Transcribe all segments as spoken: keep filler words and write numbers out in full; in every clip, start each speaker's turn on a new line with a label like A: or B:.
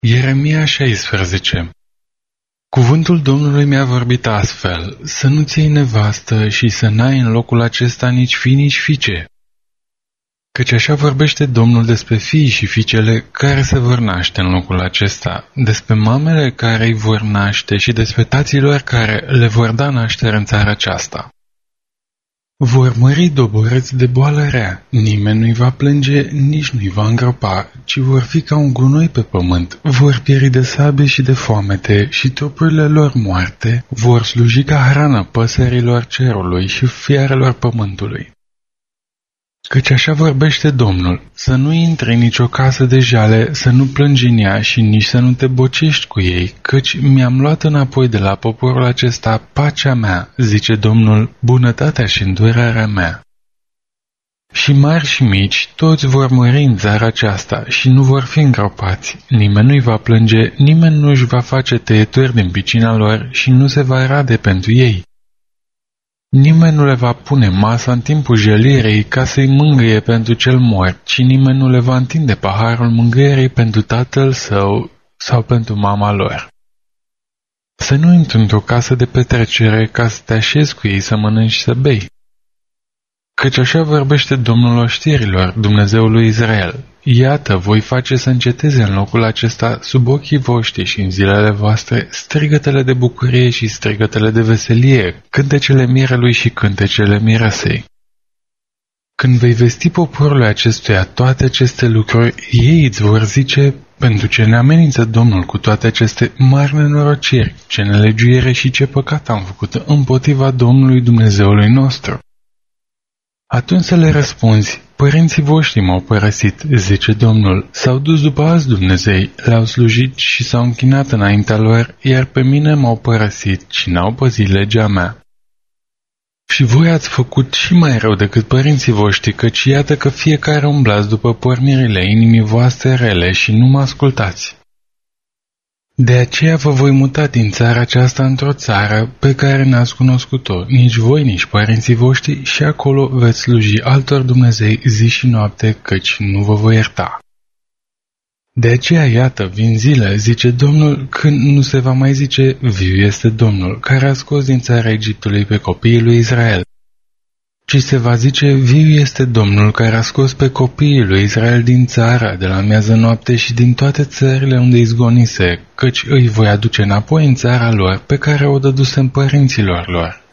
A: Ieremia șaisprezece. Cuvântul Domnului mi-a vorbit astfel, să nu-ți iei nevastă și să n-ai în locul acesta nici fii, nici fiice. Căci așa vorbește Domnul despre fiii și fiicele care se vor naște în locul acesta, despre mamele care îi vor naște și despre taților care le vor da naștere în țara aceasta. Vor mări doborâți de boală rea, nimeni nu-i va plânge, nici nu-i va îngropa, ci vor fi ca un gunoi pe pământ, vor pieri de sabie și de foamete și trupurile lor moarte vor sluji ca hrană păsărilor cerului și fiarelor pământului. Căci așa vorbește Domnul, să nu intri în nicio casă de jale, să nu plângi în ea și nici să nu te bocești cu ei, căci mi-am luat înapoi de la poporul acesta pacea mea, zice Domnul, bunătatea și îndurarea mea. Și mari și mici, toți vor mări în țara aceasta și nu vor fi îngropați, nimeni nu-i va plânge, nimeni nu își va face tăieturi din picina lor și nu se va rade pentru ei. Nimeni nu le va pune masa în timpul jelirei ca să-i mângâie pentru cel mort, ci nimeni nu le va întinde paharul mângâierii pentru tatăl său sau pentru mama lor. Să nu intri într-o casă de petrecere ca să te așezi cu ei să mănânci și să bei. Căci așa vorbește Domnul oștirilor, Dumnezeul lui Israel. Iată, voi face să înceteze în locul acesta, sub ochii voștri și în zilele voastre, strigătele de bucurie și strigătele de veselie, cântecele mirelui și cântecele miresei. Când vei vesti poporului acestuia toate aceste lucruri, ei îți vor zice, pentru ce ne amenință Domnul cu toate aceste mari nenorociri, ce nelegiuire și ce păcat am făcut împotriva Domnului Dumnezeului nostru. Atunci să le răspunzi, părinții voștri m-au părăsit, zice Domnul, s-au dus după alți Dumnezei, le-au slujit și s-au închinat înaintea lor, iar pe mine m-au părăsit și n-au păzit legea mea. Și voi ați făcut și mai rău decât părinții voștri, căci iată că fiecare umblați după pornirile inimii voastre rele și nu mă ascultați. De aceea vă voi muta din țara aceasta într-o țară pe care n-ați cunoscut-o, nici voi, nici părinții voștri, și acolo veți sluji altor Dumnezei zi și noapte, căci nu vă voi ierta. De aceea, iată, vin zile, zice Domnul, când nu se va mai zice, viu este Domnul, care a scos din țara Egiptului pe copiii lui Israel, ci se va zice, viu este Domnul care a scos pe copiii lui Israel din țara, de la miază noapte și din toate țările unde izgonise, căci îi voi aduce înapoi în țara lor pe care o dădusem părinților lor.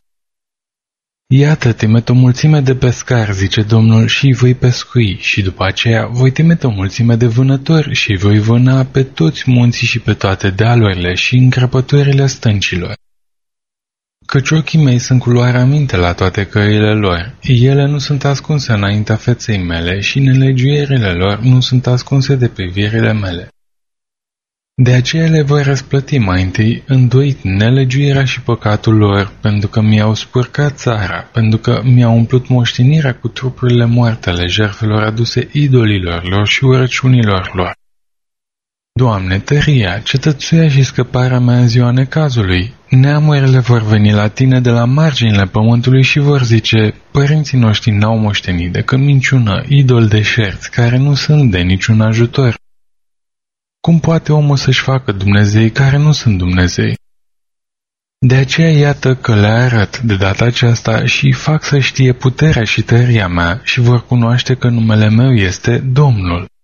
A: Iată, trimit o mulțime de pescari, zice Domnul, și îi voi pescui, și după aceea voi trimite o mulțime de vânători și îi voi vâna pe toți munții și pe toate dealurile și în crăpăturile stâncilor. Căci ochii mei sunt cu luarea minte la toate căile lor, ele nu sunt ascunse înaintea feței mele și nelegiuierile lor nu sunt ascunse de privirile mele. De aceea le voi răsplăti mai întâi îndoit nelegiuirea și păcatul lor, pentru că mi-au spurcat țara, pentru că mi-au umplut moștenirea cu trupurile moarte ale jertfelor aduse idolilor lor și urăciunilor lor. Doamne, tăria, cetățuia și scăparea mea în ziua necazului, neamurile vor veni la tine de la marginile pământului și vor zice, părinții noștri n-au moștenit decât minciună, idol de șerți, care nu sunt de niciun ajutor. Cum poate omul să-și facă Dumnezei care nu sunt Dumnezei? De aceea iată că le arăt de data aceasta și fac să știe puterea și tăria mea și vor cunoaște că numele meu este Domnul.